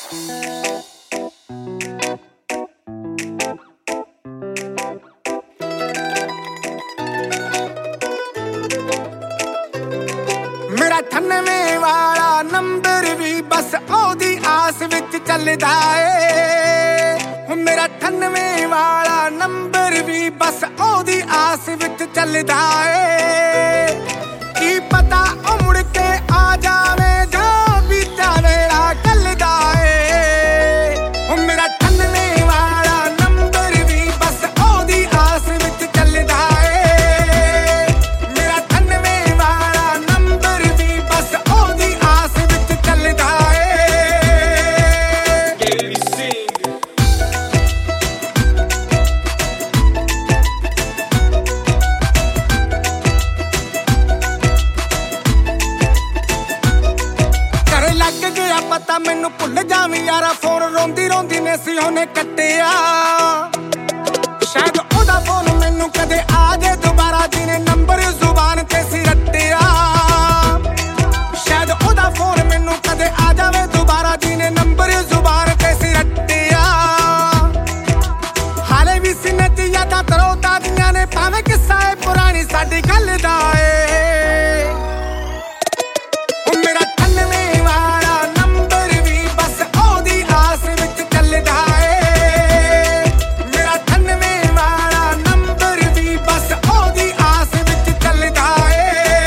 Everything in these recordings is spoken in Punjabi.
मेरा 98 वाला नंबर भी बस ओदी आस विच चलदा ए। मेरा 98 वाला नंबर भी बस ओदी आस विच चलदा ए। की पता ओ मुड़ के आ जावे जां बीता वेला कलदा ए। मेरा 98 वाला नंबर भी बस ओदी आस विच चलदा ए। मेरा 98 वाला नंबर भी बस ओदी आस विच चलदा ए। करे लग गया पता मैनू भुल जावी यारा फोन रोंदी रोंदी ने सी ओने कट्टिया। शायद ओदा फोन मैनू कदे आ जाए दोबारा जिने नंबर जुबान ते सी रट्टिया। शायद ओदा फोन मैनू कदे आ जावे दोबारा जिने नंबर जुबान ते सी रट्टिया। हाले भी सीने च यादां तरो ताज़ियां ने भावें किस्सा है पुरानी साडी गल दा ए। मेरा 98 वाला नंबर भी बस ओदी आस विच चलदा ए। मेरा 98 वाला नंबर भी बस ओदी आस विच चलदा ए।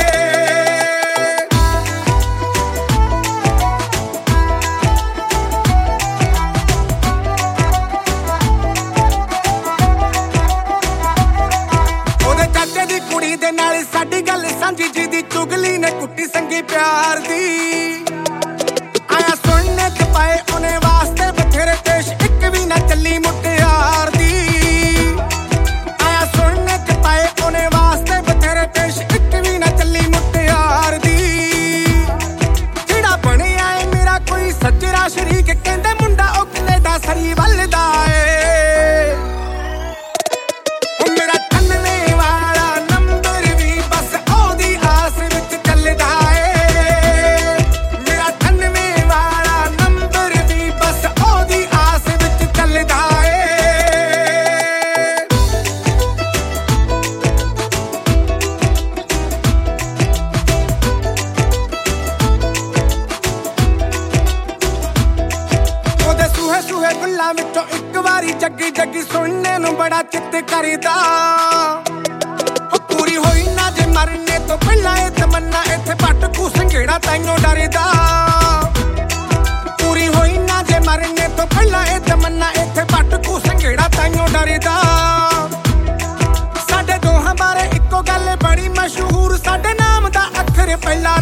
ਉਹਦੇ ਚਾਚੇ ਦੀ ਕੁੜੀ ਦੇ ਨਾਲ ਸਾਡੀ ਗੱਲ ਸਾਂਝੀ ਜਿਹਦੀ ਚੁਗਲੀ ਨੇ ਕੁੱਟੀ ਸੰਗੀ ਪਿਆਰ ਦੀ। ਆਇਆ ਸੁਣਨੇ ਚ ਪਾਏ ਉਹਨੇ ਵਾਸਤੇ ਬਥੇਰੇ ਪੇਸ਼ ਇੱਕ ਵੀ ਨਾ ਚੱਲੀ ਮੁਟਿਆਰ ਦੀ। ਆਇਆ ਸੁਣਨੇ ਚ ਪਾਏ ਉਹਨੇ ਵਾਸਤੇ ਬਥੇਰੇ ਪੇਸ਼ ਇੱਕ ਵੀ ਨਾ ਚੱਲੀ ਮੁਟਿਆਰ ਦੀ। ਜਿਹੜਾ ਬਣਿਆ ਏ ਮੇਰਾ ਕੋਈ ਸੱਜਰਾ ਸ਼ਰੀਕ ਕਹਿੰਦੇ ਮੁੰਡਾ ਉਹ ਕੈਨੇਡਾ ਸਰੀ ਵੱਲਦਾ ਏ। ਮੇਰਾ 98 ਵਾਲਾ ਨੰਬਰ ਵੀ ਬਸ ਉਹਦੀ ਆਸ ਵਿੱਚ ਚੱਲਦਾ ਏ। ਮੇਰਾ 98 ਵਾਲਾ ਨੰਬਰ ਵੀ ਬਸ ਉਹਦੀ ਆਸ ਵਿੱਚ ਚੱਲਦਾ ਏ। ਉਹਦੇ ਸੂਹੇ ਸੂਹੇ ਗੱਲਾਂ ਵਿੱਚੋਂ ਇੱਕ ਵਾਰੀ ਜੱਗੀ ਜੱਗੀ ਸੁਣਨੇ ਨੂੰ ਬੜਾ ਚਿੱਤ ਕਰਦਾ। ਉਹ ਪੂਰੀ ਹੋਈ ਨਾ ਜੇ ਮਰਨੇ ਤੋਂ ਪਹਿਲਾਂ ਇਹ ਤਮੰਨਾ ਇੱਥੇ ਭਟਕੂ ਸੰਘੇੜਾ ਤੈਨੂੰ ਡਰਦਾ। ਪੂਰੀ ਹੋਈ ਨਾ ਜੇ ਮਰਨੇ ਤੋਂ ਪਹਿਲਾਂ ਇਹ ਤਮੰਨਾ ਇੱਥੇ ਭਟਕੂ ਸੰਘੇੜਾ ਤੈਨੂੰ ਡਰਦਾ। ਸਾਡੇ ਦੋਹਾਂ ਬਾਰੇ ਇੱਕੋ ਗੱਲ ਬੜੀ ਮਸ਼ਹੂਰ ਸਾਡੇ ਨਾਮ ਦਾ ਅੱਖਰ ਪਹਿਲਾ